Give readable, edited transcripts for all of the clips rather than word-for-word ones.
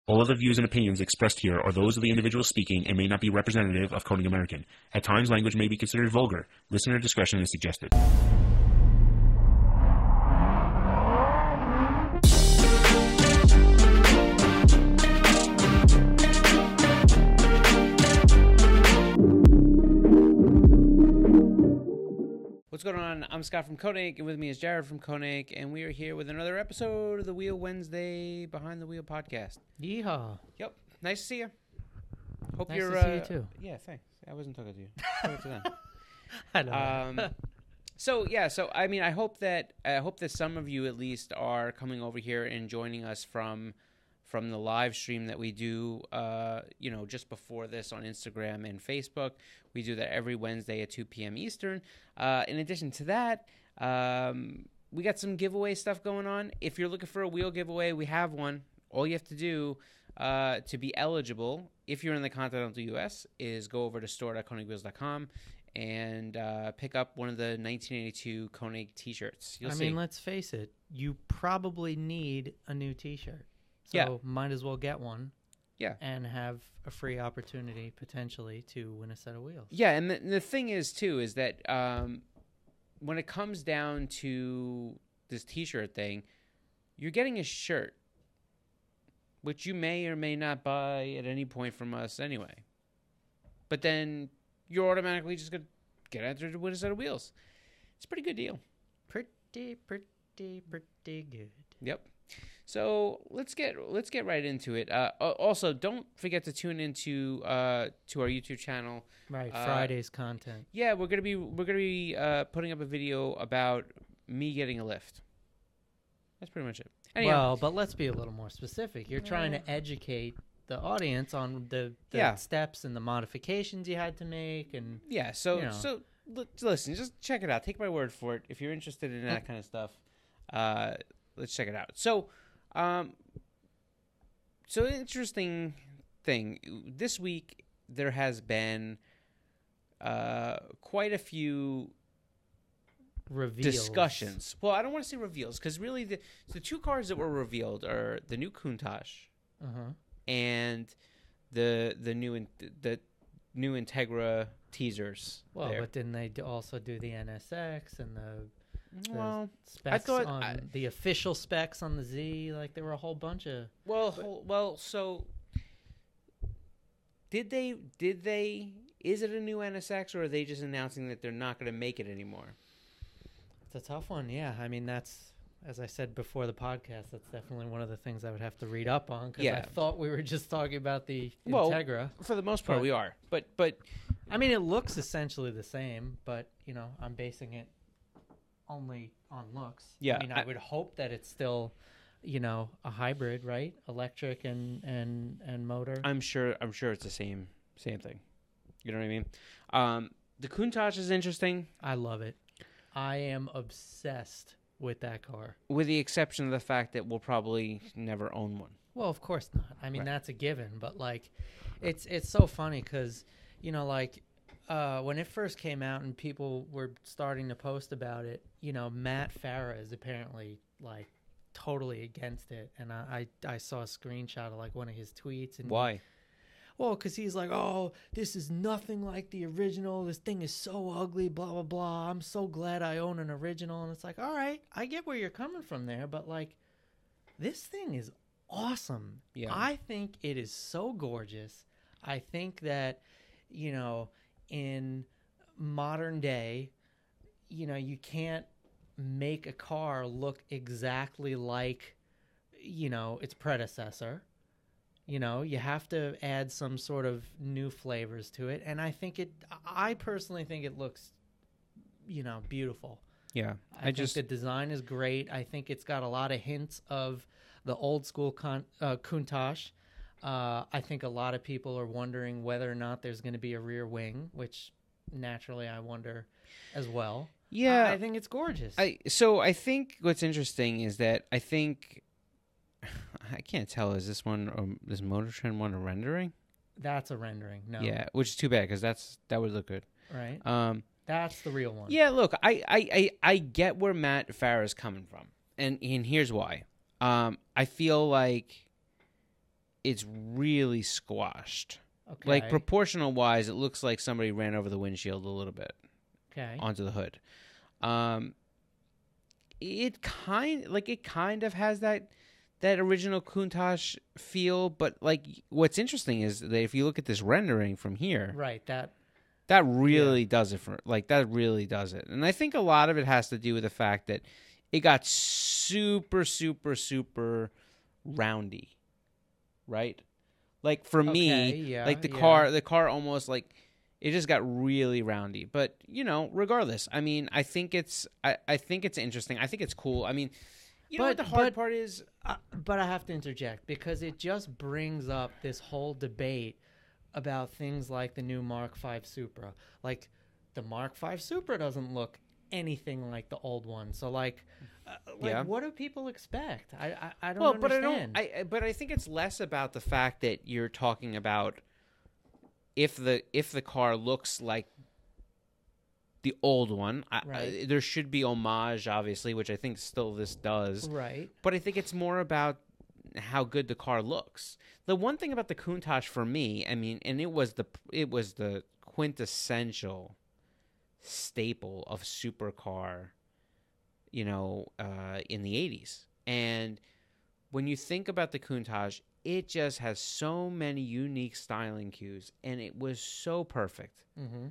All of the views and opinions expressed here are those of the individual speaking and may not be representative of Coding American. At times, language may be considered vulgar. Listener discretion is suggested. What's going on? I'm Scott from Koenig, and with me is Jared from Koenig, and we are here with another episode of the Wheel Wednesday Behind the Wheel podcast. Yeehaw. Yep. Nice to see you. Hope Nice you're. to see you too. Yeah, thanks. I wasn't talking to you. Talking to them. I know. So I mean, I hope that some of you at least are coming over here and joining us from the live stream that we do, just before this on Instagram and Facebook. We do that every Wednesday at 2 p.m. Eastern. In addition to that, we got some giveaway stuff going on. If you're looking for a wheel giveaway, we have one. All you have to do to be eligible, if you're in the continental U.S., is go over to store.koenigwheels.com and pick up one of the 1982 Koenig t-shirts. You'll see. Let's face it. You probably need a new t-shirt. So might as well get one. Yeah. And have a free opportunity, potentially, to win a set of wheels. Yeah, and the thing is, too, is that when it comes down to this T-shirt thing, you're getting a shirt, which you may or may not buy at any point from us anyway. But then you're automatically just going to get entered to win a set of wheels. It's a pretty good deal. Pretty good. Yep. So let's get right into it. Also, don't forget to tune into to our YouTube channel. Right, Friday's content. Yeah, we're gonna be putting up a video about me getting a lift. That's pretty much it. Anyhow, Well, but let's be a little more specific. You're trying to educate the audience on the steps and the modifications you had to make, and So listen, just check it out. Take my word for it. If you're interested in that kind of stuff, let's check it out. So an interesting thing. This week, there has been quite a few reveals. discussions. Well, I don't want to say reveals, because really the two cars that were revealed are the new Countach and the new Integra teasers. Well, there. but didn't they also do the NSX and the specs I thought the official specs on the Z? Like, there were a whole bunch of. So did they? Is it a new NSX, or are they just announcing that they're not going to make it anymore? It's a tough one. Yeah, I mean, that's, as I said before the podcast, that's definitely one of the things I would have to read up on, because I thought we were just talking about the Integra. For the most part, we are. But I mean, it looks essentially the same, but I'm basing it only on looks. Yeah, I mean, I would hope that it's still, a hybrid, right? Electric and motor. I'm sure it's the same thing. You know what I mean? The Countach is interesting. I love it. I am obsessed with that car. With the exception of the fact that we'll probably never own one. Well, of course not. I mean, that's a given. But, like, it's so funny because, when it first came out and people were starting to post about it, Matt Farah is apparently, like, totally against it. And I saw a screenshot of, like, one of his tweets. And why? Well, because he's like, oh, this is nothing like the original. This thing is so ugly, blah, blah, blah. I'm so glad I own an original. And it's like, all right, I get where you're coming from there. But, like, this thing is awesome. Yeah. I think it is so gorgeous. I think that, in modern day, you can't make a car look exactly like, its predecessor. You have to add some sort of new flavors to it. And I personally think it looks, beautiful. Yeah. I think the design is great. I think it's got a lot of hints of the old school Countach. I think a lot of people are wondering whether or not there's going to be a rear wing, which naturally I wonder as well. Yeah. I think it's gorgeous. So I think what's interesting is that I can't tell. Is this one, this Motor Trend one, a rendering? That's a rendering. No. Yeah, which is too bad, because that would look good. Right. That's the real one. Yeah. Look, I get where Matt Farah is coming from, and here's why. I feel like it's really squashed. Okay. Like proportional wise, it looks like somebody ran over the windshield a little bit Okay. onto the hood. It kind of has that original Countach feel, but like what's interesting is that if you look at this rendering from here, Right. that really does it that really does it. And I think a lot of it has to do with the fact that it got super, super, super roundy, right? Like for me, like the car almost like it just got really roundy. But regardless, I mean, I think it's interesting. I think it's cool. I mean, know what the hard part is? But I have to interject because it just brings up this whole debate about things like the new Mark V Supra. Like the Mark V Supra doesn't look anything like the old one. So what do people expect? I don't understand. But I think it's less about the fact that you're talking about if the car looks like the old one. Right. There should be homage, obviously, which I think still this does. Right. But I think it's more about how good the car looks. The one thing about the Countach for me, I mean, and it was the quintessential staple of supercar, in the 80s. And when you think about the Countach, it just has so many unique styling cues, and it was so perfect. Mm-hmm.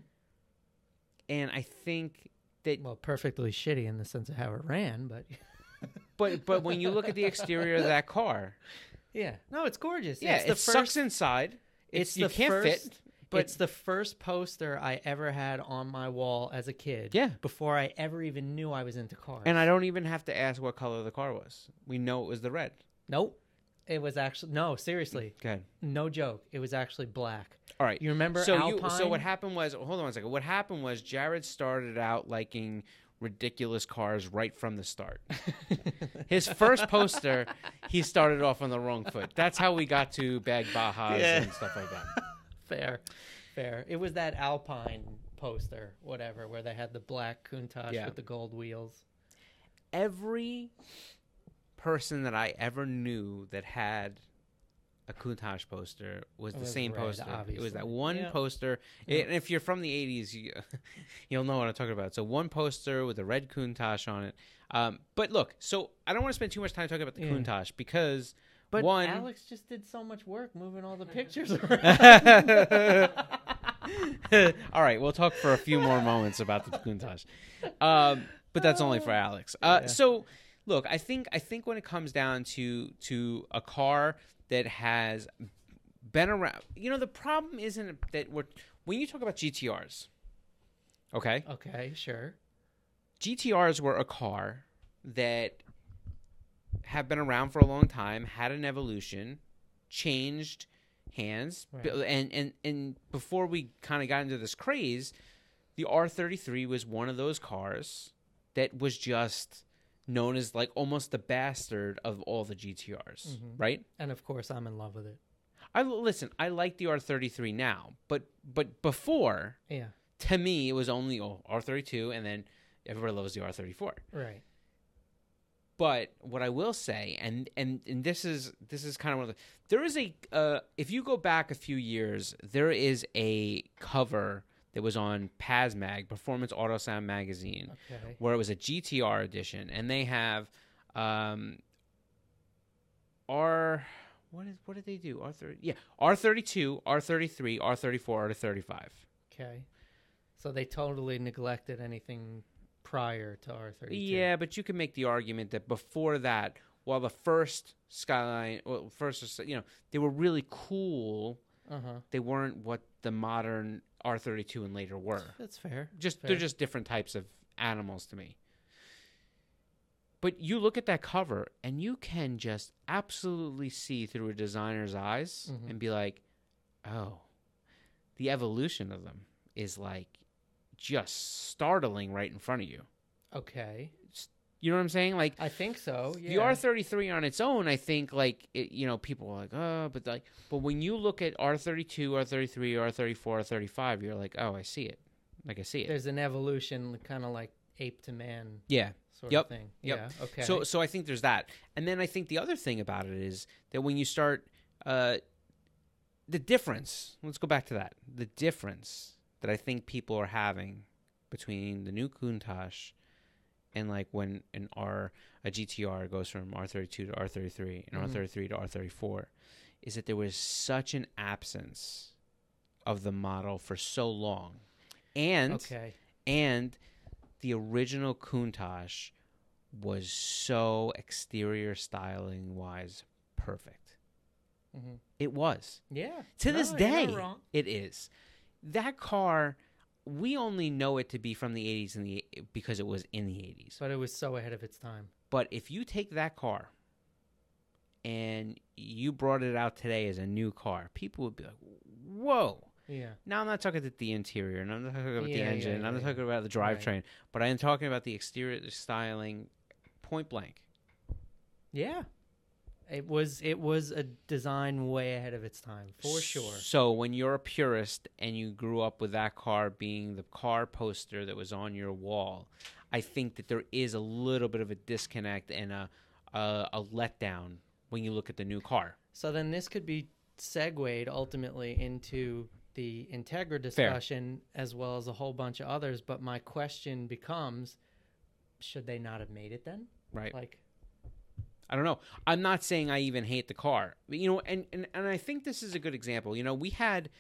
And I think that perfectly shitty in the sense of how it ran, but but when you look at the exterior of that car, no, it's gorgeous. Yeah, it's sucks inside. You can't fit. But it's the first poster I ever had on my wall as a kid. Yeah. Before I ever even knew I was into cars. And I don't even have to ask what color the car was. We know it was the red. Nope. It was actually seriously. Okay. No joke. It was actually black. All right. You remember Alpine? So what happened was, hold on one second. What happened was Jared started out liking ridiculous cars right from the start. His first poster, he started off on the wrong foot. That's how we got to Bag Bajas and stuff like that. Fair. It was that Alpine poster, whatever, where they had the black Countach with the gold wheels. Every person that I ever knew that had a Countach poster was the same red, poster. Obviously. It was that one poster. And if you're from the 80s, you'll know what I'm talking about. So one poster with a red Countach on it. But look, so I don't want to spend too much time talking about the Countach because... But one, Alex just did so much work moving all the pictures around. All right, we'll talk for a few more moments about the Countach. But that's only for Alex. So, look, I think when it comes down to a car that has been around, the problem isn't that when you talk about GTRs, okay? Okay, sure. GTRs were a car that have been around for a long time, had an evolution, changed hands, right. and before we kind of got into this craze, the R33 was one of those cars that was just known as like almost the bastard of all the GTRs, right? And of course, I'm in love with it. I like the R33 now, but before, to me, it was only R32, and then everybody loves the R34, right? But what I will say, and this is kind of one of the, there is if you go back a few years, there is a cover that was on PASMag, Performance Auto Sound Magazine, where it was a GTR edition, and they have what did they do? R32, R33, R34, R35. Okay, so they totally neglected anything prior to R32. Yeah, but you can make the argument that before that, while the first Skyline, they were really cool, they weren't what the modern R32 and later were. That's fair. They're just different types of animals to me. But you look at that cover, and you can just absolutely see through a designer's eyes and be like, oh, the evolution of them is like just startling right in front of you. Okay. You know what I'm saying? Like, I think so. Yeah. The R33 on its own, I think, like, people are like, oh, but when you look at R32, R33, R34, R35, you're like, oh, I see it. Like, I see it. There's an evolution, kind of like ape to man. Sort of thing. Yep. Yeah. Okay. So I think there's that, and then I think the other thing about it is that when you start The difference. Let's go back to that. The difference that I think people are having between the new Countach and like when a GTR goes from R32 to R33 and R33 to R34 is that there was such an absence of the model for so long, and the original Countach was so exterior styling wise perfect. Mm-hmm. It was. Yeah. To this day, you're not wrong. it is. That car, we only know it to be from the 80s because it was in the 80s. But it was so ahead of its time. But if you take that car and you brought it out today as a new car, people would be like, whoa. Yeah. Now, I'm not talking about the interior, and I'm not talking about the engine, and I'm not talking about the Right. drivetrain, but I am talking about the exterior styling point blank. Yeah. It was a design way ahead of its time, for sure. So when you're a purist and you grew up with that car being the car poster that was on your wall, I think that there is a little bit of a disconnect and a letdown when you look at the new car. So then this could be segued ultimately into the Integra discussion as well as a whole bunch of others. But my question becomes, should they not have made it then? Right. Like, I don't know. I'm not saying I even hate the car, but, you know, and I think this is a good example. You know, we had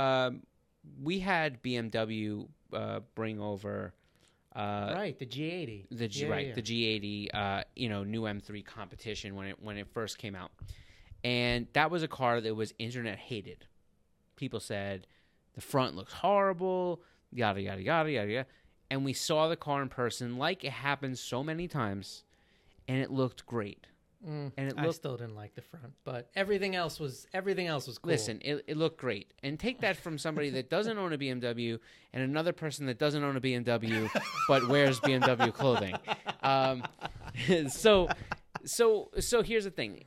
BMW bring over right, the G80. the G80 you know, new M3 competition when it first came out, and that was a car that was internet hated. People said the front looks horrible, yada yada yada yada yada, and we saw the car in person, like it happens so many times, and it looked great. And I still didn't like the front, but everything else was cool. Listen, it looked great. And take that from somebody that doesn't own a BMW and another person that doesn't own a BMW but wears BMW clothing. So here's the thing.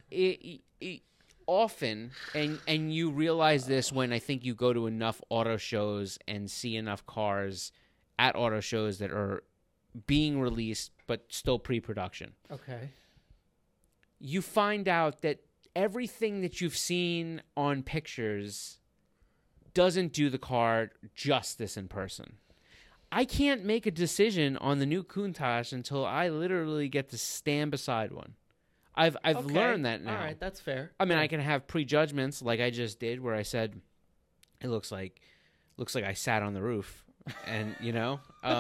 Often, and you realize this when I think you go to enough auto shows and see enough cars at auto shows that are being released but still pre-production. Okay. You find out that everything that you've seen on pictures doesn't do the car justice in person. I can't make a decision on the new Countach until I literally get to stand beside one. I've learned that now. All right, that's fair. I mean, I can have prejudgments like I just did where I said it looks like I sat on the roof and, you know,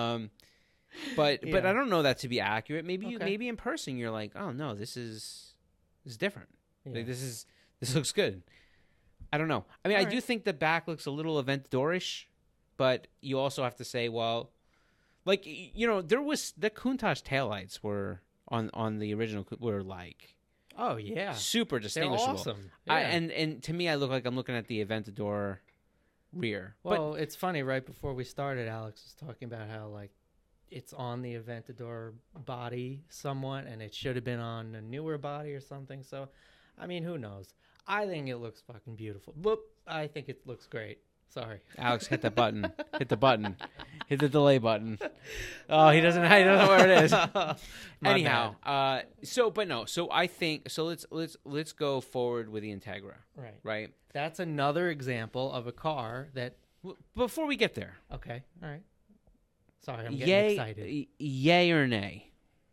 but I don't know that to be accurate. Maybe maybe in person you're like, "Oh no, this is different. Yeah. Like, this looks good." I don't know. I mean, I do think the back looks a little Aventador-ish, but you also have to say, well, like, you know, there was the Countach taillights were on the original were like, oh yeah, super distinguishable. They're awesome. Yeah. And to me, I look like I'm looking at the Aventador rear. Well, it's funny. Right before we started, Alex was talking about how like it's on the Aventador body somewhat, and it should have been on a newer body or something. So, I mean, who knows? I think it looks fucking beautiful. Whoop! I think it looks great. Sorry, Alex, hit the button. Hit the button. Hit the delay button. Oh, he doesn't know where it is. Anyhow, so I think so. Let's go forward with the Integra. Right. Right. That's another example of a car that. Before we get there, Okay. All right. Sorry, I'm getting excited. Yay or nay?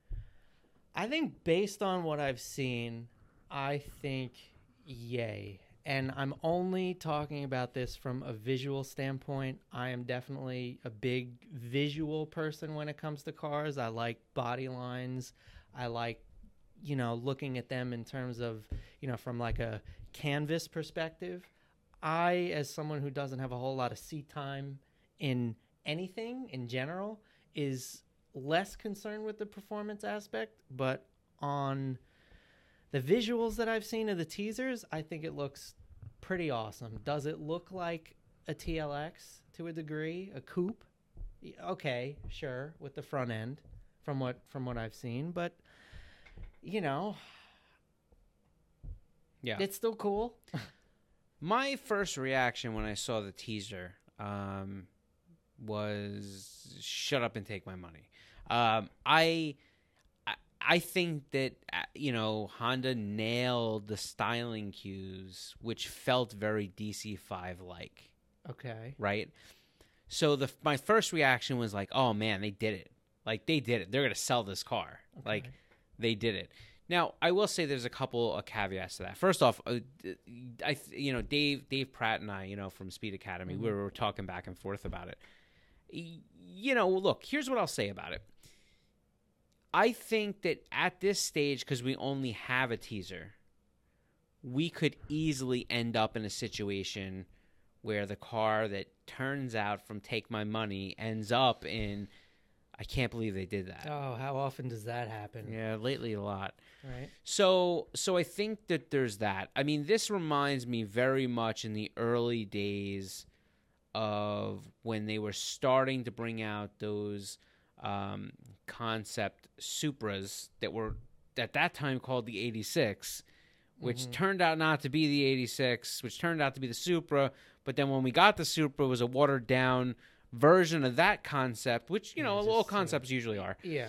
I think based on what I've seen, I think yay. And I'm only talking about this from a visual standpoint. I am definitely a big visual person when it comes to cars. I like body lines. I like, you know, looking at them in terms of, you know, from like a canvas perspective. I, as someone who doesn't have a whole lot of seat time in anything in general, is less concerned with the performance aspect, but on the visuals that I've seen of the teasers, I think it looks pretty awesome. Does it look like a TLX to a degree, a coupe? Okay, sure, with the front end from what I've seen, but you know, yeah, it's still cool. My first reaction when I saw the teaser was shut up and take my money. I think that Honda nailed the styling cues, which felt very DC5 like. Okay. Right. So my first reaction was like, "Oh man, they did it! Like they did it. They're gonna sell this car. Okay. Like they did it." Now, I will say there's a couple of caveats to that. First off, Dave Pratt and I, from Speed Academy, we were talking back and forth about it. Look, here's what I'll say about it. I think that at this stage, because we only have a teaser, we could easily end up in a situation where the car that turns out from Take My Money ends up in, I can't believe they did that. Oh, how often does that happen? Yeah, lately a lot. Right. So I think that there's that. I mean, this reminds me very much in the early days of when they were starting to bring out those concept Supras that were at that time called the 86, which turned out not to be the 86, which turned out to be the Supra. But then when we got the Supra, it was a watered down version of that concept, which all concepts usually are. Yeah.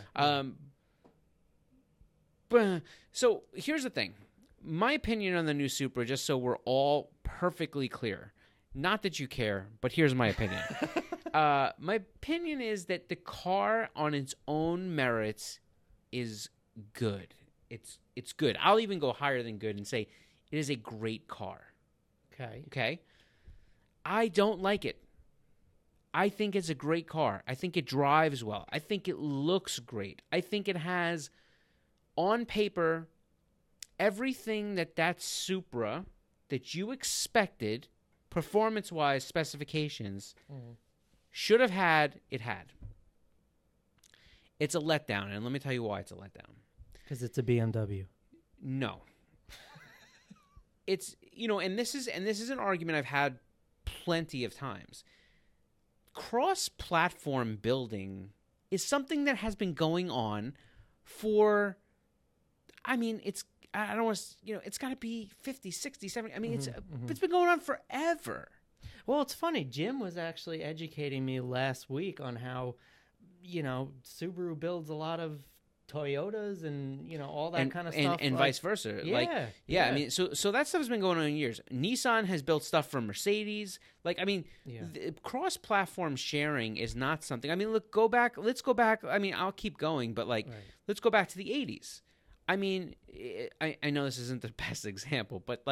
But so here's the thing. My opinion on the new Supra, just so we're all perfectly clear. Not that you care, but here's my opinion. My opinion is that the car on its own merits is good. It's good. I'll even go higher than good and say it is a great car. Okay? I don't like it. I think it's a great car. I think it drives well. I think it looks great. I think it has, on paper, everything that Supra that you expected, performance-wise, specifications, should have had, it had. It's a letdown, and let me tell you why it's a letdown. Because it's a BMW. No. It's, and this is an argument I've had plenty of times. Cross-platform building is something that has been going on for, I don't want to, it's got to be 50, 60, 70. I mean, it's been going on forever. Well, it's funny. Jim was actually educating me last week on how, Subaru builds a lot of Toyotas and, all that kind of stuff. And vice versa. Yeah. I mean, so that stuff has been going on in years. Nissan has built stuff for Mercedes. Cross-platform sharing is not something. I mean, let's go back. I mean, I'll keep going, but let's go back to the 80s. I mean, I know this isn't the best example, but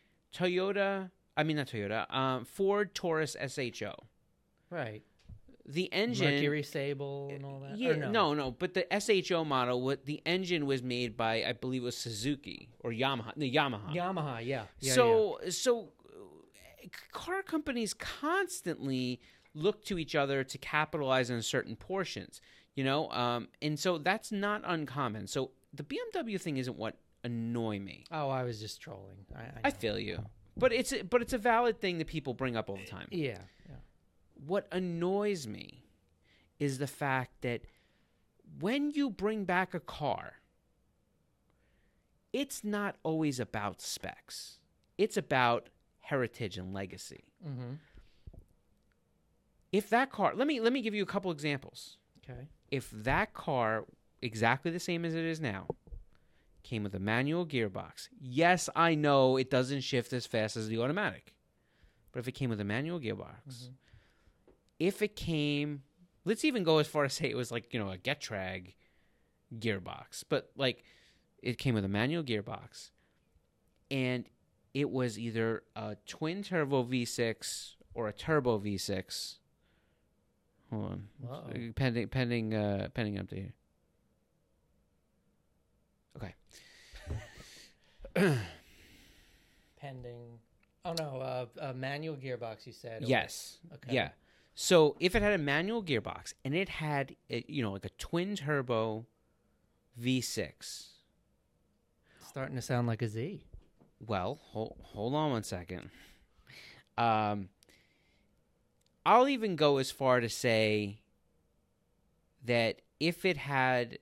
Ford Taurus SHO. Right. The engine, Mercury Sable and all that. Yeah, no. But the SHO model, the engine was made by, I believe, it was Suzuki or Yamaha. The Yamaha. Yamaha, yeah. So car companies constantly look to each other to capitalize on certain portions, and so that's not uncommon. So the BMW thing isn't what annoy me. Oh, I was just trolling. I feel you, but it's a valid thing that people bring up all the time. Yeah. What annoys me is the fact that when you bring back a car, it's not always about specs. It's about heritage and legacy. Mm-hmm. If that car, let me give you a couple examples. Okay. If that car, exactly the same as it is now, came with a manual gearbox, yes, I know it doesn't shift as fast as the automatic, but if it came with a manual gearbox, if it came, let's even go as far as say it was a Getrag gearbox, but it came with a manual gearbox, and it was either a twin turbo V6 or a turbo V6. Hold on. Wow. Pending update. Okay. Pending. Oh no, a manual gearbox. You said. Yes. Okay. Yeah. So if it had a manual gearbox and it had a twin turbo V6. Starting to sound like a Z. Well, hold on one second. I'll even go as far to say that if it had,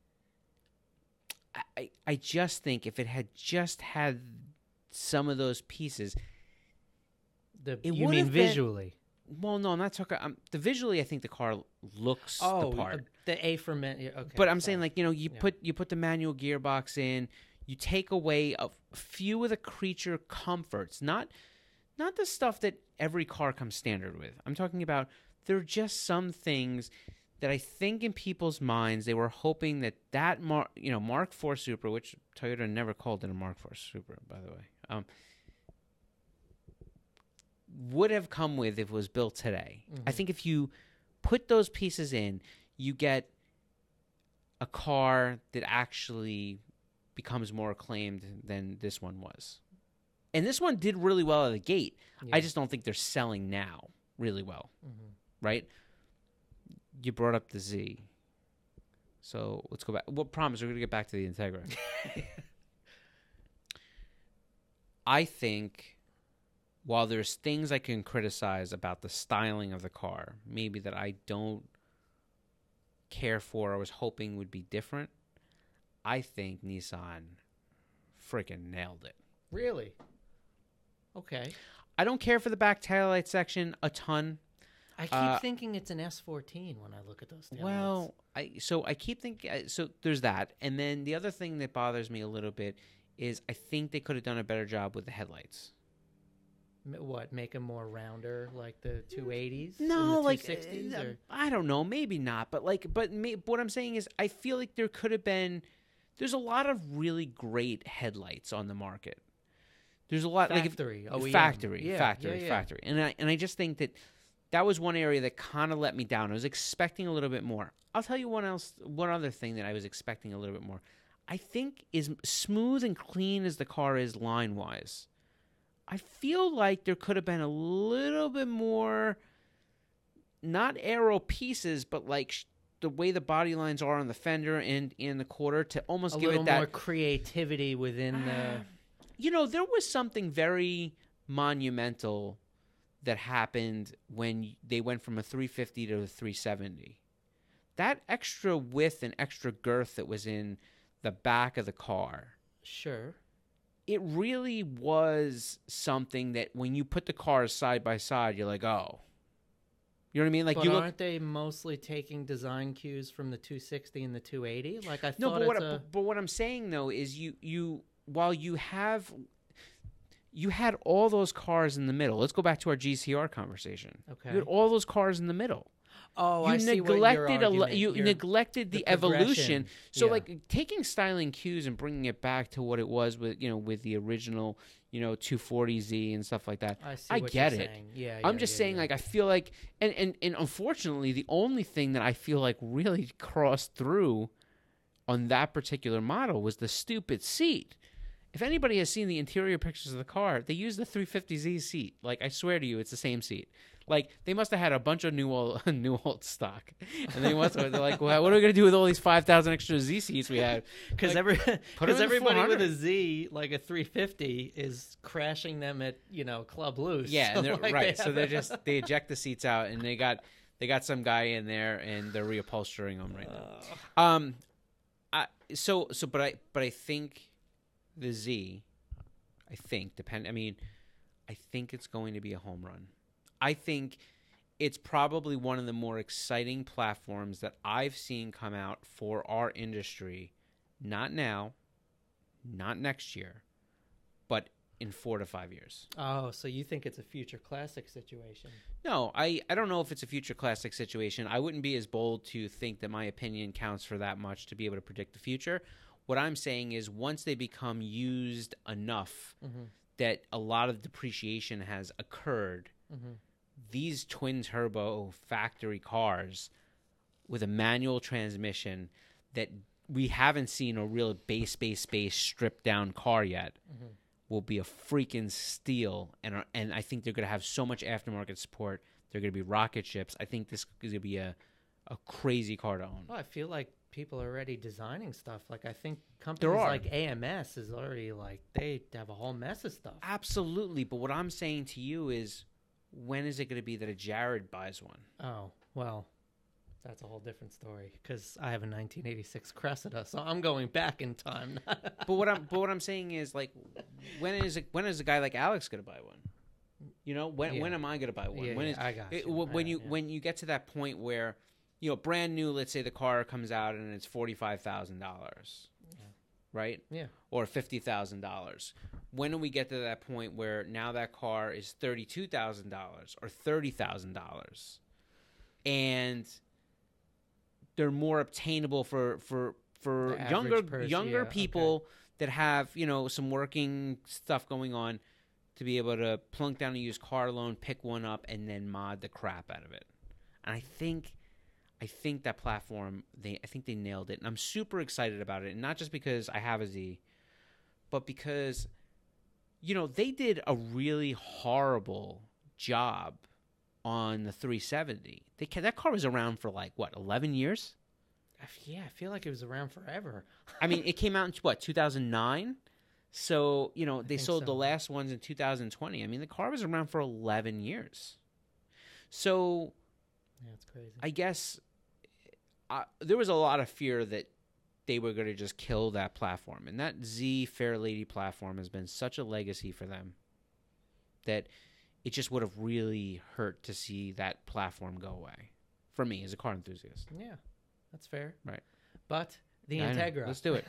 I just think if it had just had some of those pieces, You mean visually? Well, no, I'm not talking. The visually, I think the car looks the part. The A for men. Okay, but I'm saying, like, you put the manual gearbox in. You take away a few of the creature comforts, not the stuff that every car comes standard with. I'm talking about there are just some things that I think in people's minds they were hoping that Mark IV Supra, which Toyota never called it a Mark IV Supra, by the way, would have come with if it was built today. Mm-hmm. I think if you put those pieces in, you get a car that actually becomes more acclaimed than this one was. And this one did really well out of the gate. Yeah. I just don't think they're selling now really well, right? You brought up the Z. So let's go back. Well, promise we're going to get back to the Integra. I think while there's things I can criticize about the styling of the car, maybe that I don't care for or was hoping would be different, I think Nissan freaking nailed it. Really? Okay. I don't care for the back taillight section a ton. I keep thinking it's an S14 when I look at those taillights. Well, I keep thinking, so there's that. And then the other thing that bothers me a little bit is I think they could have done a better job with the headlights. What, make them more rounder, like the 280s? No, and the like 260s, or? I don't know, maybe not, but what I'm saying is I feel like there could have been. There's a lot of really great headlights on the market. There's a lot Factory, factory, and I just think that was one area that kind of let me down. I was expecting a little bit more. I'll tell you one other thing that I was expecting a little bit more. I think as smooth and clean as the car is line wise, I feel like there could have been a little bit more, not aero pieces, but like the way the body lines are on the fender and in the quarter to almost give it that. A little more creativity within the... there was something very monumental that happened when they went from a 350 to a 370. That extra width and extra girth that was in the back of the car. Sure. It really was something that when you put the cars side by side, you're like, oh. You know what I mean? Like, but aren't they mostly taking design cues from the 260 and the 280? Like, I thought but what I'm saying, though, is while you had all those cars in the middle. Let's go back to our GCR conversation. Okay. You had all those cars in the middle. Oh, you I see what your argument. You neglected the evolution. So, yeah. like, taking styling cues and bringing it back to what it was with the original, 240Z and stuff like that. I get it. saying. Yeah, I'm just saying, like, I feel like, and unfortunately, the only thing that I feel like really crossed through on that particular model was the stupid seat. If anybody has seen the interior pictures of the car, they use the 350Z seat. Like, I swear to you, it's the same seat. Like, they must have had a bunch of new old stock, and they're like, well, what are we gonna do with all these 5,000 extra Z seats we have? Because everybody with a Z, like a 350, is crashing them at Club Loose. Yeah, and right. So they eject the seats out, and they got some guy in there, and they're reupholstering them right now. But I think the Z, I think it's going to be a home run. I think it's probably one of the more exciting platforms that I've seen come out for our industry, not now, not next year, but in 4 to 5 years. Oh, so you think it's a future classic situation? No, I don't know if it's a future classic situation. I wouldn't be as bold to think that my opinion counts for that much to be able to predict the future. What I'm saying is once they become used enough that a lot of depreciation has occurred, these twin turbo factory cars with a manual transmission that we haven't seen a real base stripped down car yet will be a freaking steal. And I think they're going to have so much aftermarket support. They're going to be rocket ships. I think this is going to be a crazy car to own. Well, I feel like people are already designing stuff. Like, I think companies like AMS is already they have a whole mess of stuff. Absolutely. But what I'm saying to you is, when is it going to be that a Jared buys one? Oh, well, that's a whole different story because I have a 1986 Cressida, so I'm going back in time. But what I'm saying is, like, when is a guy like Alex going to buy one? You know, when am I going to buy one? Yeah, When is I got it, you. when when you get to that point where, you know, brand new, let's say the car comes out and it's $45,000, right? Yeah. Or $50,000. When do we get to that point where now that car is $32,000 or $30,000, and they're more obtainable for The younger average person, yeah, people that have, you know, some working stuff going on, to be able to plunk down a used car loan, pick one up, and then mod the crap out of it. And I think that platform, I think they nailed it, and I'm super excited about it. And not just because I have a Z, but because, you know, they did a really horrible job on the 370. That car was around for like what, 11 years? Yeah, I feel like it was around forever. I mean, it came out in what, 2009? So, you know, they think sold the so. last ones in 2020. I mean, the car was around for 11 years. So, Yeah, it's crazy. I guess there was a lot of fear that they were going to just kill that platform. And that Z Fair Lady platform has been such a legacy for them that it just would have really hurt to see that platform go away, for me as a car enthusiast. Yeah, that's fair. Right. But the I know. Integra. Let's do it.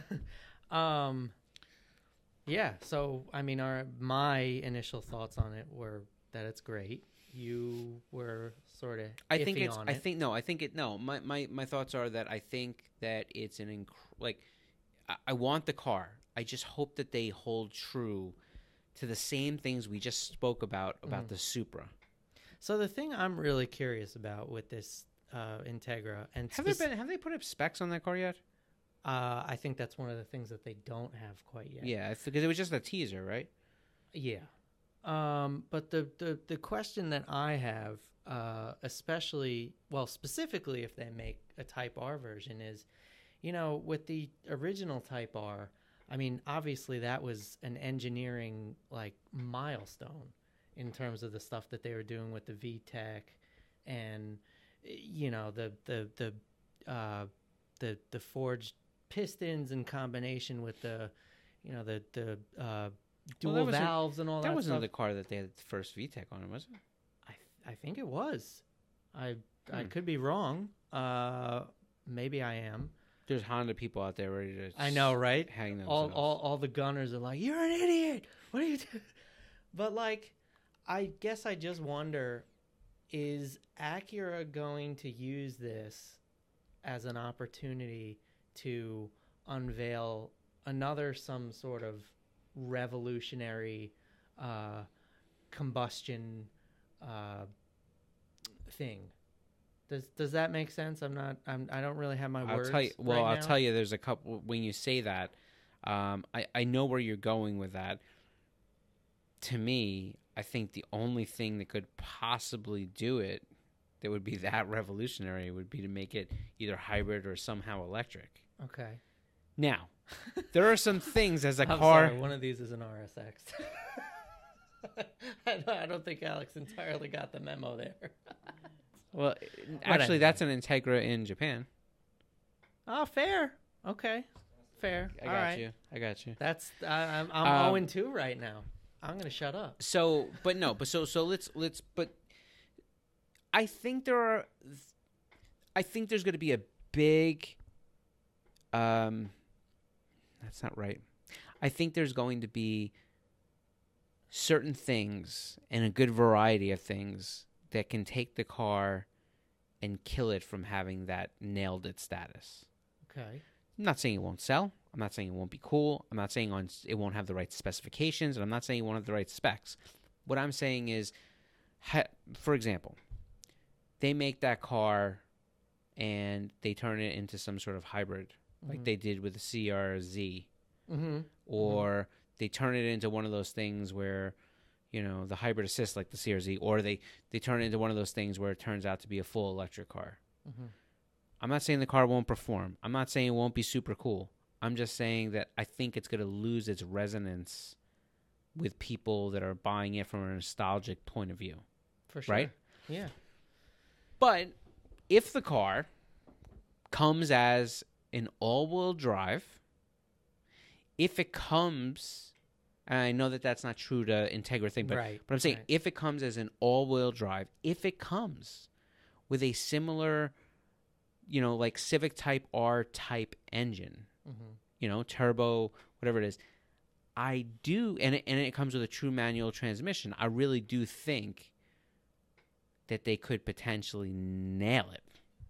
Yeah, so I mean, my initial thoughts on it were that it's great. You were sort of I think iffy it's. on I it. think no. I think it. No. My thoughts are that I think that it's I want the car. I just hope that they hold true to the same things we just spoke about the Supra. So the thing I'm really curious about with this Integra, and Have they put up specs on that car yet? I think that's one of the things that they don't have quite yet. Yeah, because it was just a teaser, right? Yeah. But the question that I have, specifically if they make a Type R version, is, you know, with the original Type R, I mean, obviously that was an engineering like milestone in terms of the stuff that they were doing with the VTEC, and you know the forged pistons in combination with the dual valves and all that. That wasn't stuff. the car that they had the first VTEC on, was it? I think it was. I could be wrong. Maybe I am. There's Honda people out there ready to. I know, right? Hang themselves. All the gunners are like, "You're an idiot. What are you doing?" But like, I guess I just wonder: is Acura going to use this as an opportunity to unveil some sort of revolutionary combustion thing? Does that make sense? I don't really have my words. I'll tell you. There's a couple. When you say that, I know where you're going with that. To me, I think the only thing that could possibly do it, that would be that revolutionary, would be to make it either hybrid or somehow electric. Okay. Now, there are some things as a I'm car. sorry, one of these is an RSX. I don't think Alex entirely got the memo there. Well, actually, that's an Integra in Japan. Oh, fair. Okay, fair. I got you. That's I'm 0-2 right now. I'm gonna shut up. So, but no, but so let's. But I think there's going to be a big. That's not right. I think there's going to be certain things and a good variety of things that can take the car and kill it from having that nailed it status. Okay. I'm not saying it won't sell. I'm not saying it won't be cool. I'm not saying it won't have the right specifications, and I'm not saying it won't have the right specs. What I'm saying is, for example, they make that car and they turn it into some sort of hybrid, like they did with the CRZ, or they turn it into one of those things where, you know, the hybrid assist like the CRZ, or they turn it into one of those things where it turns out to be a full electric car. I'm not saying the car won't perform. I'm not saying it won't be super cool. I'm just saying that I think it's going to lose its resonance with people that are buying it from a nostalgic point of view. For sure. Right? Yeah. But if the car comes as an all-wheel drive, if it comes And I know that that's not true to Integra thing, but Right, but I'm saying right. if it comes as an all-wheel drive, if it comes with a similar, like Civic Type R type engine, turbo, whatever it is, I do, and it comes with a true manual transmission. I really do think that they could potentially nail it.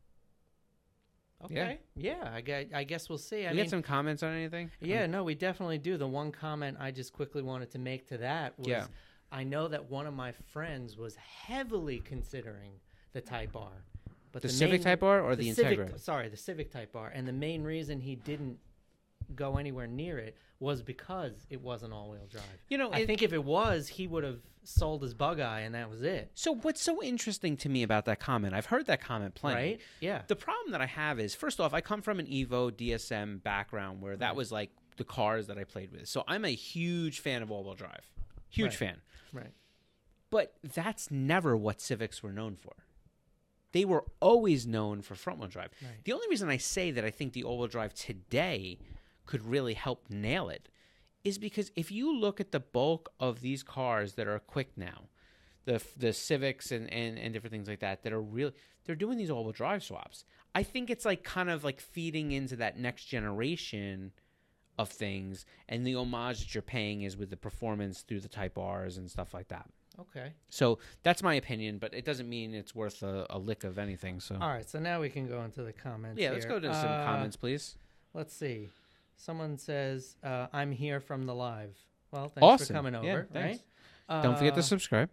Okay. Yeah, I guess we'll see. I You mean, got some comments on anything? yeah, no, we definitely do. The one comment I just quickly wanted to make to that was Yeah. I know that one of my friends was heavily considering the Type R. But The Civic Type R or the Integra? The Civic Type R. And the main reason he didn't go anywhere near it was because it wasn't all-wheel drive. I think if it was, he would have sold his Bug-Eye and that was it. So what's so interesting to me about that comment? I've heard that comment plenty. Right? Yeah. The problem that I have is, first off, I come from an Evo DSM background where that was like the cars that I played with. So I'm a huge fan of all-wheel drive. Huge Right. fan. Right. But that's never what Civics were known for. They were always known for front-wheel drive. Right. The only reason I say that I think the all-wheel drive today could really help nail it is because if you look at the bulk of these cars that are quick now, the Civics and different things like that are really, they're doing these all-wheel drive swaps. I think it's like kind of like feeding into that next generation of things, and the homage that you're paying is with the performance through the Type Rs and stuff like that. Okay. So that's my opinion, but it doesn't mean it's worth a lick of anything. So All right, so now we can go into the comments. yeah, let's here. go to some comments, please. Let's see. Someone says, I'm here from the live. Well, thanks Awesome. for coming over. Yeah, thanks. Right? Don't forget to subscribe.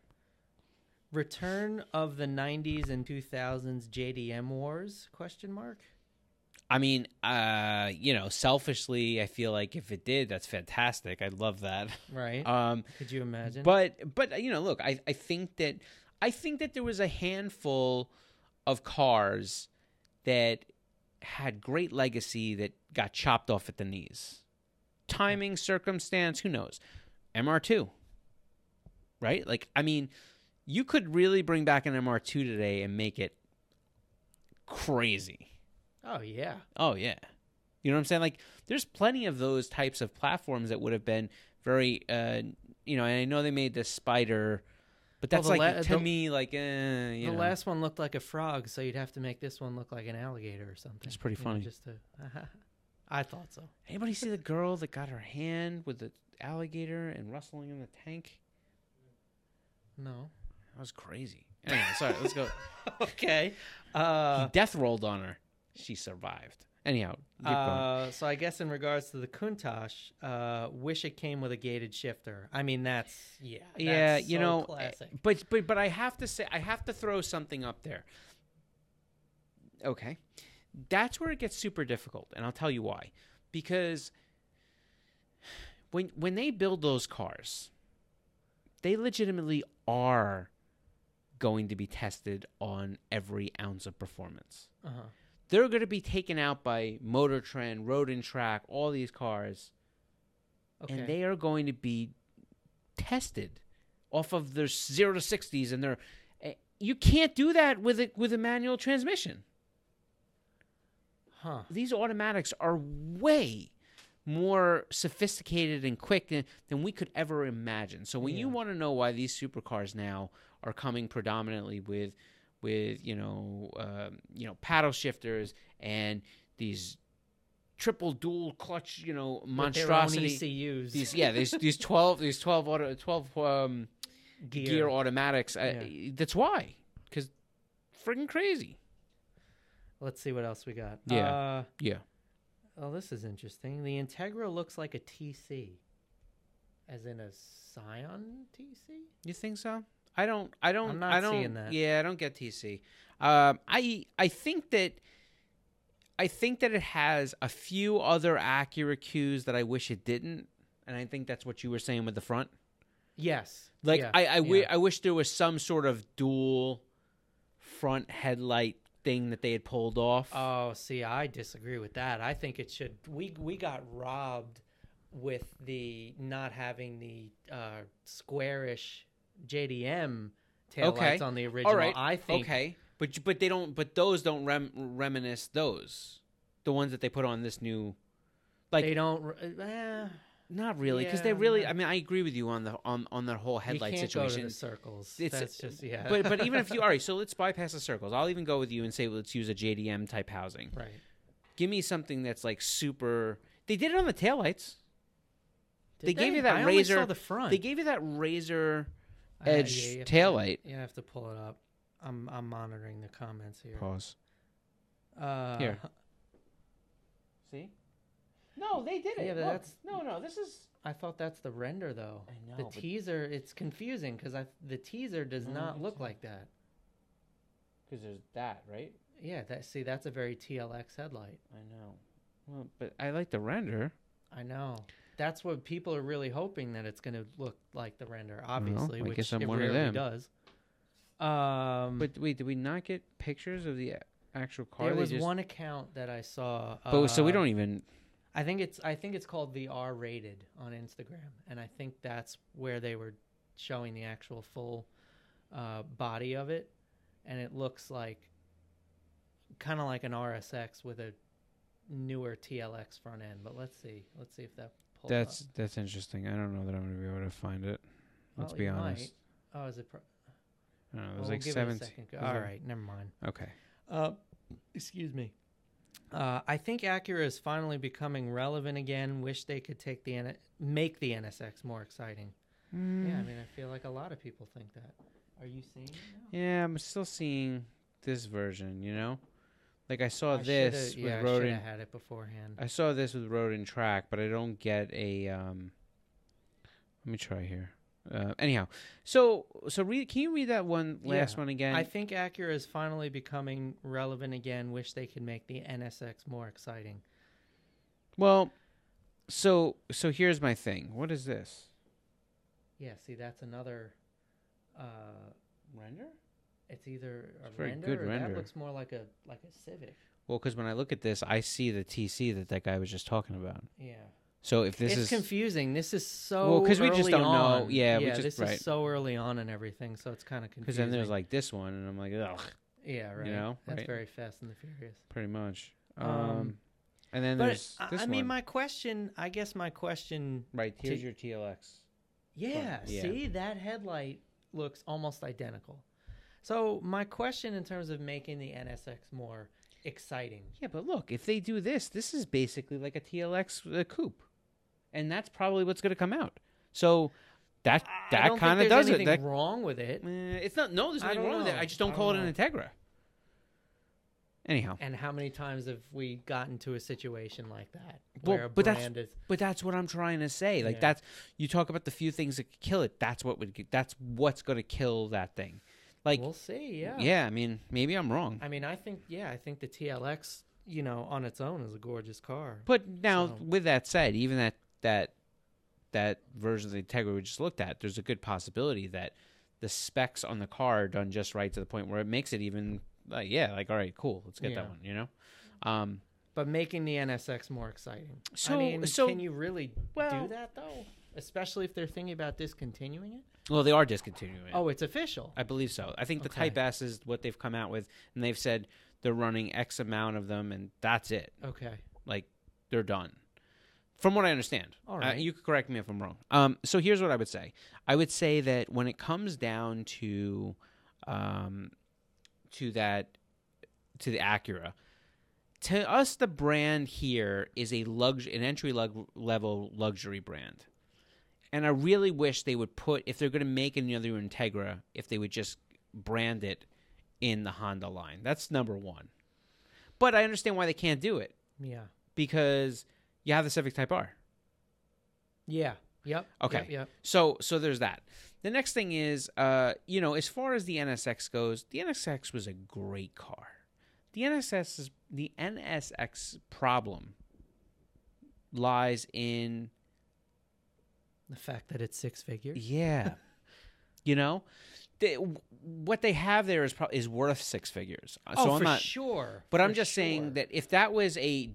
Return of the 90s and 2000s JDM wars? Question mark. I mean, selfishly, I feel like if it did, that's fantastic. I'd love that. Right. Could you imagine? But look, I think that there was a handful of cars that had great legacy that got chopped off at the knees. Timing, circumstance, who knows? MR2. Right? Like, I mean, you could really bring back an MR2 today and make it crazy. Oh, yeah. Oh, yeah. You know what I'm saying? Like, there's plenty of those types of platforms that would have been very, and I know they made the Spider, but that's to me, like, the last one looked like a frog, so you'd have to make this one look like an alligator or something. It's pretty funny. I thought so. Anybody see the girl that got her hand with the alligator and rustling in the tank? No. That was crazy. Anyway, sorry, let's go. Okay. He death rolled on her. She survived. Anyhow, keep going. So I guess in regards to the Countach, wish it came with a gated shifter. I mean, that's so classic. But I have to say, I have to throw something up there. Okay, that's where it gets super difficult, and I'll tell you why. Because when they build those cars, they legitimately are going to be tested on every ounce of performance. Uh-huh. They're going to be taken out by Motor Trend, Road and Track, all these cars. Okay. And they are going to be tested off of their 0 to 60s. And you can't do that with a manual transmission. Huh. These automatics are way more sophisticated and quick than we could ever imagine. So when you want to know why these supercars now are coming predominantly with paddle shifters and these triple dual clutch, monstrosity with their own ECUs. These 12 gear automatics. That's why, because friggin' crazy. Let's see what else we got. Yeah. Oh, this is interesting. The Integra looks like a TC, as in a Scion TC. You think so? I don't seeing that. Yeah, I don't get TC. I think that it has a few other Acura cues that I wish it didn't, and I think that's what you were saying with the front. Yes. Like yeah. I wish there was some sort of dual front headlight thing that they had pulled off. Oh, see, I disagree with that. I think it should. We got robbed with the not having the squarish JDM taillights on the original. All right. I think. Okay. But they don't. But those don't reminisce those. The ones that they put on this new, like they don't. Not really, because Yeah, they really. no. I mean, I agree with you on the on that whole headlight you can't situation. go to the circles. It's- That's just But even if you all right, so let's bypass the circles. I'll even go with you and say let's use a JDM type housing. right. Give me something that's like super. They did it on the taillights. Did They gave you that I only razor- saw the front. They gave you that razor Yeah, edge you have taillight. You have to pull it up. I'm monitoring the comments here. Pause. Uh, Here. See? No, they did it. Yeah, but Look. that's- no. This is. I thought that's the render though. I know, The but- teaser, it's confusing because the teaser does No, not it's look not. like that. Because there's that, right? Yeah, that's a very TLX headlight. I know. Well, but I like the render. I know. That's what people are really hoping, that it's going to look like the render, obviously, I which guess I'm it one of rarely them. does. But wait, did we not get pictures of the actual car? there They was just- one account that I saw. But so we don't even. I think it's called the R Rated on Instagram, and I think that's where they were showing the actual full body of it, and it looks like kind of like an RSX with a newer TLX front end. But let's see if that pulls up. That's interesting. I don't know that I'm going to be able to find it. Let's Well, be you honest. might. Oh, is it? I don't know. It was Well, like we'll give 7. it a second. All right, never mind. Okay. Excuse me. I think Acura is finally becoming relevant again. Wish they could make the NSX more exciting. Yeah, I mean, I feel like a lot of people think that. Are you seeing it now? Yeah, I'm still seeing this version. You know, like I saw I this shoulda- with I Road should and have had it beforehand. I saw this with Road and Track, but I don't get a. Let me try here. Anyhow, so can you read that last one again? I think Acura is finally becoming relevant again. Wish they could make the NSX more exciting. Well, so here's my thing. What is this? Yeah, see, that's another. Render? It's either a It's a very render good or render. that looks more like a Civic. Well, because when I look at this, I see the TC that guy was just talking about. Yeah. So if this It's is confusing. This is so Well, 'cause we just early don't know. on. Yeah, we just- this right. is so early on and everything, so it's kind of confusing. because then there's like this one, and I'm like, ugh, yeah, right. know, That's right. very Fast and the Furious. pretty much. Um, And then But there's this I mean, one. my question. Right, here's to- your TLX. Yeah, Yeah. see, that headlight looks almost identical. So my question in terms of making the NSX more exciting. Yeah, but look, if they do this, this is basically like a TLX coupe, and that's probably what's going to come out. So that kind of does it. Anything wrong with it. It's not. No, there's I nothing don't wrong with it. know. I just don't I call it don't an Integra. Anyhow, And how many times have we gotten to a situation like that Well, where a but that's- brand is? but that's what I'm trying to say. Like Yeah. that's you talk about the few things that could kill it. That's what's going to kill that thing. Like We'll see. Yeah. yeah, I mean maybe I'm wrong. I mean, I think the TLX, on its own is a gorgeous car. But now, So- with that said, even that version of the Integra we just looked at, there's a good possibility that the specs on the car are done just right to the point where it makes it even all right, cool, let's get Yeah. that one. But making the NSX more exciting. So- I mean, so- can you really well- do that though? Especially if they're thinking about discontinuing it. Well, they are discontinuing it. Oh, it's official. I believe so. I think the Okay. Type S is what they've come out with, and they've said they're running X amount of them, and that's it. Okay. Like they're done. From what I understand. All right. You could correct me if I'm wrong. So here's what I would say. I would say that when it comes down to the Acura, to us the brand here is an entry level luxury brand. And I really wish they would if they're going to make another Integra, if they would just brand it in the Honda line. That's number one. But I understand why they can't do it. Yeah. Because you have the Civic Type R. Yeah. Yep. Okay. Yep. So there's that. The next thing is, as far as the NSX goes, the NSX was a great car. The NSX problem lies in The fact that it's six figures. yeah, what they have there is worth six figures. So I'm for not sure. But for I'm just saying sure. that if that was a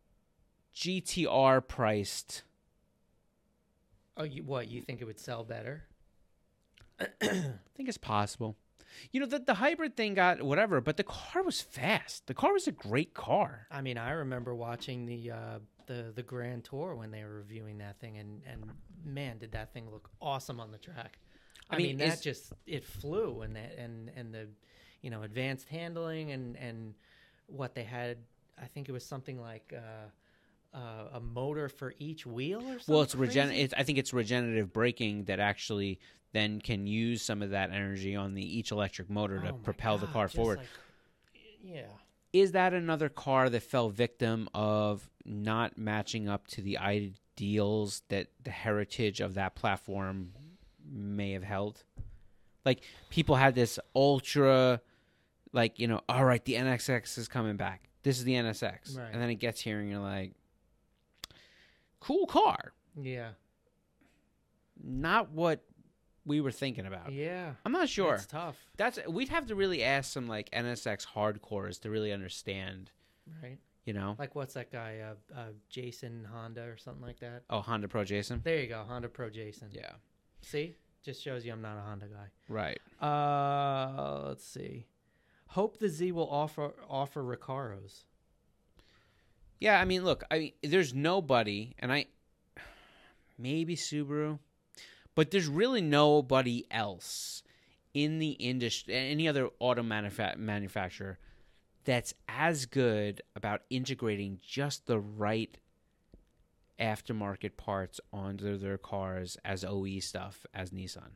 GTR priced, Oh, you think it would sell better? I think it's possible. The hybrid thing got whatever, but the car was fast. The car was a great car. I mean, I remember watching the the Grand Tour when they were reviewing that thing, and man, did that thing look awesome on the track. I mean that just it flew, and the advanced handling and what they had. I think it was something like a motor for each wheel or something. Well, I think it's regenerative braking that actually then can use some of that energy on the each electric motor to propel the car forward. Yeah. Is that another car that fell victim of not matching up to the ideals that the heritage of that platform may have held? Like, people had this ultra, like, all right, the NSX is coming back. This is the NSX. Right. And then it gets here and you're like, cool car. Yeah. Not what we were thinking about. Yeah. I'm not sure. It's tough. We'd have to really ask some like NSX hardcores to really understand. Right. Like what's that guy? Jason Honda or something like that. Oh, Honda Pro Jason. There you go, Honda Pro Jason. Yeah. See, just shows you I'm not a Honda guy. Right. Let's see. Hope the Z will offer Recaros. Yeah, I mean, look, there's nobody, and maybe Subaru, but there's really nobody else in the industry, any other auto manufacturer, that's as good about integrating just the right aftermarket parts onto their cars as OE stuff as Nissan.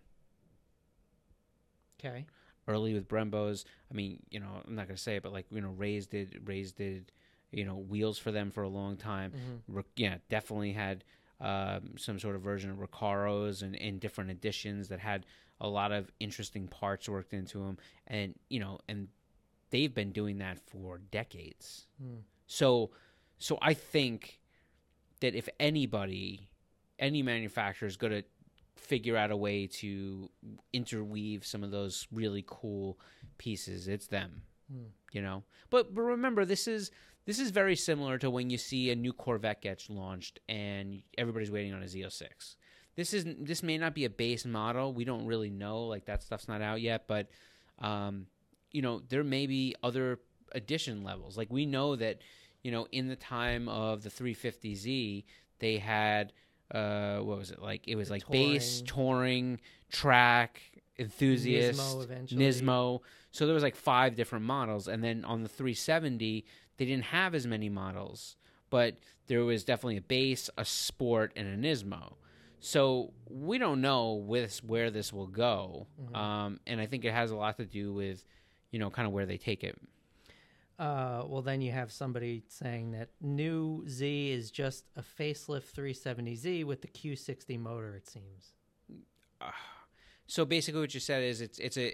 Okay. Early with Brembos, I mean, I'm not going to say it, but like, Rays did, wheels for them for a long time. Mm-hmm. Definitely had some sort of version of Recaros and different editions that had a lot of interesting parts worked into them. And, and they've been doing that for decades. Mm. So I think that if any manufacturer is going to figure out a way to interweave some of those really cool pieces, it's them. But remember, this is very similar to when you see a new Corvette gets launched and everybody's waiting on a Z06. This may not be a base model. We don't really know. Like, that stuff's not out yet. But, there may be other addition levels. Like, we know that, in the time of the 350Z, they had, what was it? Like, it was like touring. base, touring, track, enthusiast, Nismo eventually. Nismo. So there was like 5 different models. And then on the 370, they didn't have as many models, but there was definitely a base, a sport, and a Nismo. So we don't know where this will go. Mm-hmm. And I think it has a lot to do with, kind of where they take it. Well, then you have somebody saying that new Z is just a facelift 370Z with the Q60 motor, it seems. So basically what you said is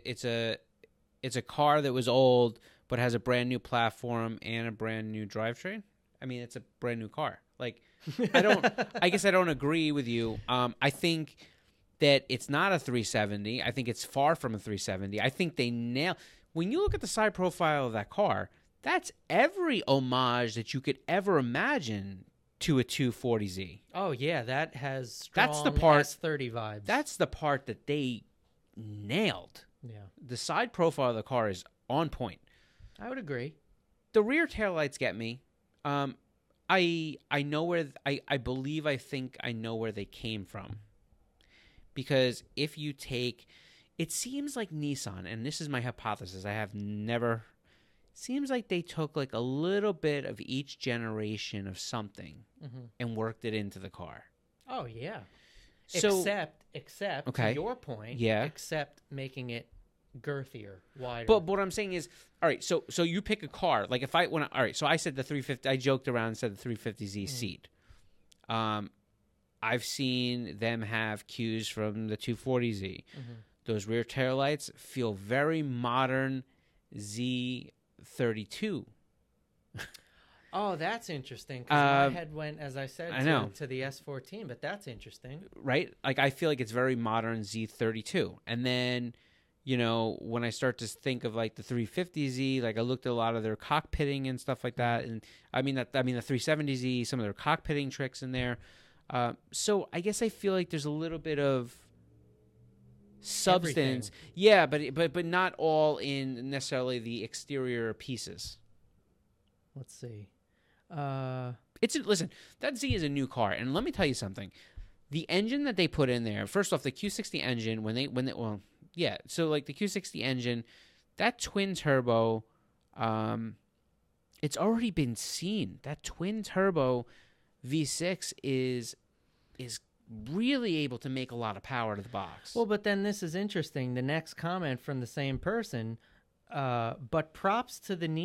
it's a car that was old but has a brand new platform and a brand new drivetrain. I mean, it's a brand new car. Like, I guess I don't agree with you. I think that it's not a 370. I think it's far from a 370. I think when you look at the side profile of that car, that's every homage that you could ever imagine to a 240Z. Oh yeah, that has strong That's the part, S30 vibes. That's the part that they nailed. Yeah. The side profile of the car is on point. I would agree. The rear taillights get me. I know where I think I know where they came from. Because if you take, it seems like Nissan, and this is my hypothesis, seems like they took like a little bit of each generation of something and worked it into the car. Oh yeah. So, except okay. To your point, yeah. Except making it girthier, wider. But what I'm saying is, all right, so you pick a car. Like all right, so I said the 350, I joked around and said the 350Z seat. I've seen them have cues from the 240Z. Those rear taillights feel very modern Z32. Oh, that's interesting. Because my head went, as I said, to the S14, but that's interesting. Right? Like, I feel like it's very modern Z32. And then, when I start to think of like the 350Z, like I looked at a lot of their cockpitting and stuff like that. And the 370Z, some of their cockpitting tricks in there. So I guess I feel like there's a little bit of substance. Everything. Yeah, but not all in necessarily the exterior pieces. Let's see. Listen, that Z is a new car, and let me tell you something. The engine that they put in there, first off, the Q60 engine, so like the Q60 engine, that twin turbo, it's already been seen. That twin turbo V6 is really able to make a lot of power to the box. Well, but then this is interesting. The next comment from the same person, but props to the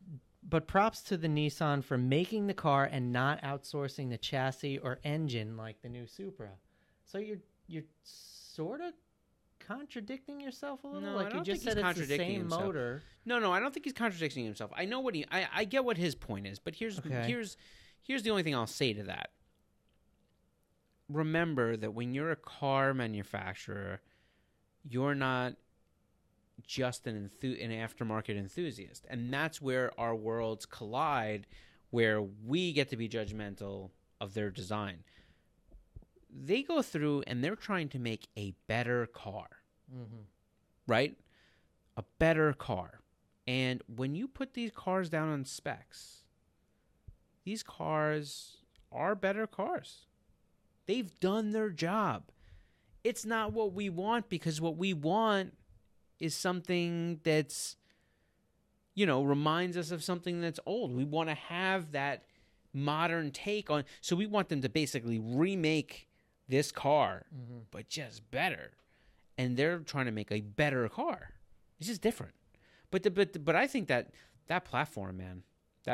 Nissan for making the car and not outsourcing the chassis or engine like the new Supra. So you're sort of contradicting yourself a little. No, like I don't you just think said he's it's the contradicting same himself. motor. No, I don't think he's contradicting himself. I know what I get what his point is, but here's the only thing I'll say to that. Remember that when you're a car manufacturer, you're not just an aftermarket enthusiast, and that's where our worlds collide, where we get to be judgmental of their design. They go through and they're trying to make a better car, right? A better car. And when you put these cars down on specs, these cars are better cars. They've done their job. It's not what we want, because what we want is something that's, reminds us of something that's old. We want to have that modern take on. So we want them to basically remake this car, but just better. And they're trying to make a better car. It's just different. But I think that platform, man,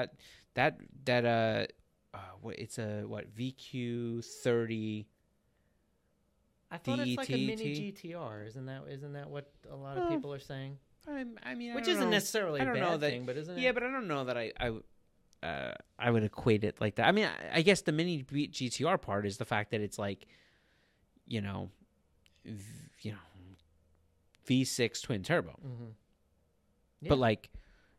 it's a VQ30. I thought it's like a DET? mini GTR. Isn't that what a lot of people are saying? I mean, Which I don't isn't know. necessarily I a don't bad know that, thing, but isn't it? Yeah, but I don't know that I would equate it like that. I mean, I guess the mini GTR part is the fact that it's like, V6 twin turbo. Yeah. But like,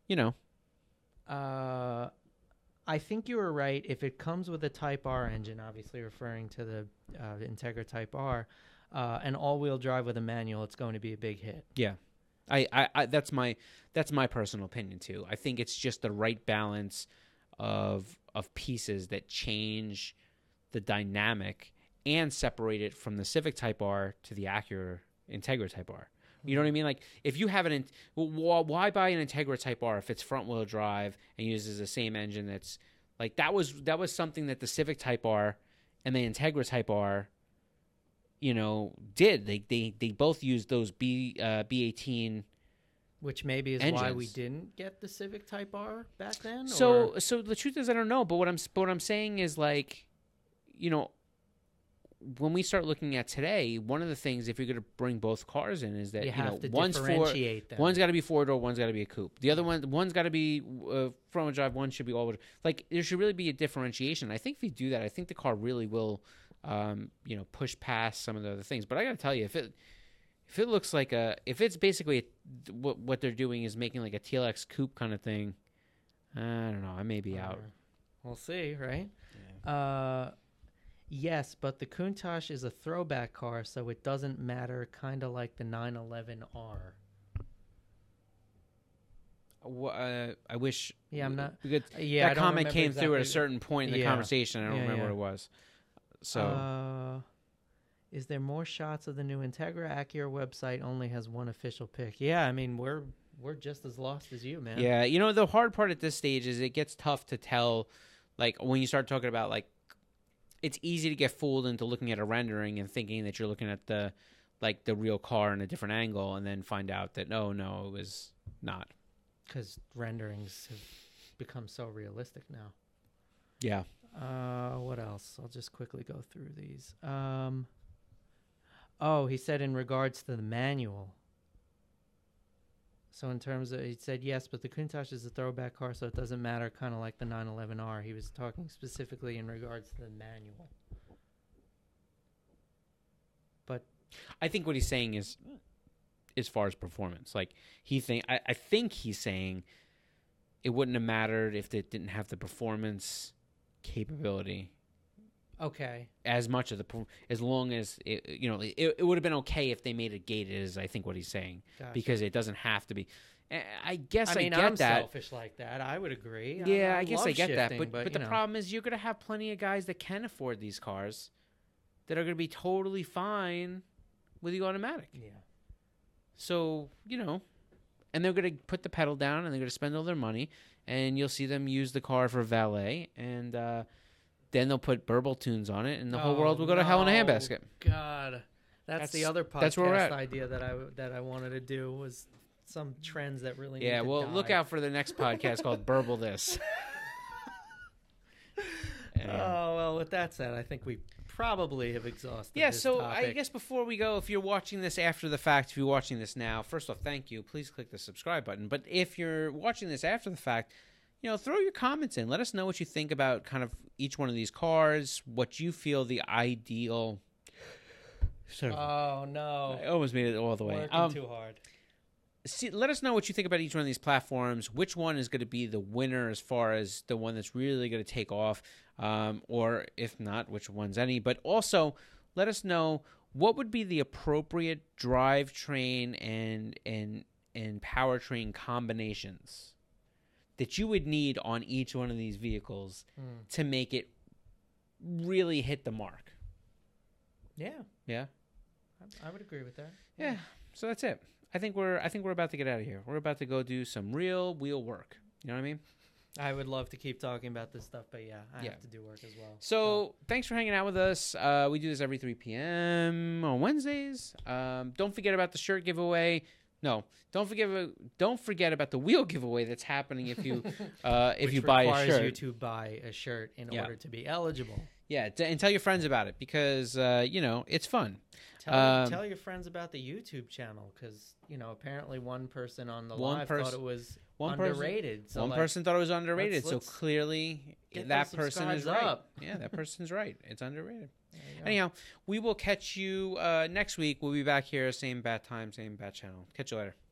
I think you were right. If it comes with a Type R engine, obviously referring to the Integra Type R, and all-wheel drive with a manual, it's going to be a big hit. yeah, I that's my personal opinion too. I think it's just the right balance of pieces that change the dynamic and separate it from the Civic Type R to the Acura Integra Type R. You know what I mean? Like, if you have why buy an Integra Type R if it's front-wheel drive and uses the same engine? That's like that was something that the Civic Type R and the Integra Type R, did. They both used those B18. Which maybe is engines. why we didn't get the Civic Type R back then. So the truth is, I don't know. But what I'm saying is, like, when we start looking at today, one of the things, if you're going to bring both cars in, is that you have to one's differentiate them. One's got to be 4-door, one's got to be a coupe. The other one's got to be front-wheel drive, one should be all-wheel. Like, there should really be a differentiation. I think if you do that, I think the car really will, push past some of the other things. But I got to tell you, if it looks like if it's basically what they're doing is making like a TLX coupe kind of thing, I don't know. I may be out. We'll see, right? Yeah. Yes, but the Countach is a throwback car, so it doesn't matter, kind of like the 911R. I wish. Yeah, I'm not. Because Yeah, I that don't comment remember came through at a exactly. certain point in the Yeah. conversation. I don't Yeah, remember yeah. what it was. So Is there more shots of the new Integra? Acura website only has one official pic. Yeah, I mean, we're just as lost as you, man. yeah, the hard part at this stage is it gets tough to tell. Like, when you start talking about, like, it's easy to get fooled into looking at a rendering and thinking that you're looking at the real car in a different angle, and then find out that no, it was not. Because renderings have become so realistic now. Yeah. What else? I'll just quickly go through these. He said in regards to the manual. So in terms of, he said yes, but the Countach is a throwback car, so it doesn't matter, kind of like the 911R. He was talking specifically in regards to the manual. But I think what he's saying is, as far as performance, like, I think he's saying it wouldn't have mattered if it didn't have the performance capability Okay. as much of as long as it would have been okay if they made it gated, is I think what he's saying, Gotcha. because it doesn't have to be. I guess I mean, get I'm that. selfish like that. I would agree. Yeah, I guess love I get that, shifting, but the problem is you're gonna have plenty of guys that can afford these cars that are gonna be totally fine with the automatic. Yeah. So and they're gonna put the pedal down and they're gonna spend all their money, and you'll see them use the car for valet, and then they'll put Burble tunes on it, and the whole world will go to hell in a handbasket. God, that's the other that's where we're podcast at. idea that I wanted to do was some trends that really Yeah, need to well, die. look out for the next podcast called Burble This. Oh, well, with that said, I think we probably have exhausted Yeah, this so topic. I guess before we go, if you're watching this after the fact, if you're watching this now, first off, thank you. Please click the subscribe button. But if you're watching this after the fact, throw your comments in. Let us know what you think about kind of each one of these cars, what you feel the ideal... Oh, no. I almost made it all the way. Working too hard. Let us know what you think about each one of these platforms, which one is going to be the winner as far as the one that's really going to take off, or if not, which one's any. But also, let us know what would be the appropriate drivetrain and powertrain combinations that you would need on each one of these vehicles to make it really hit the mark. Yeah, Yeah? I would agree with that. Yeah. So that's it. I think we're about to get out of here. We're about to go do some real wheel work. You know what I mean? I would love to keep talking about this stuff, but I Yeah. have to do work as well. So thanks for hanging out with us. We do this every 3 p.m. on Wednesdays. Don't forget about the shirt giveaway. No, don't forget about the wheel giveaway that's happening if you if you buy a requires shirt. you to buy a shirt in order to be eligible. Yeah, and tell your friends about it because it's fun. Tell your friends about the YouTube channel because apparently one person on the live thought it was underrated. So one person thought it was underrated, so let's clearly get that those person is subscribes right. up. Yeah, that person's right. It's underrated. There you go. Anyhow, we will catch you next week. We'll be back here, same bat time, same bat channel. Catch you later.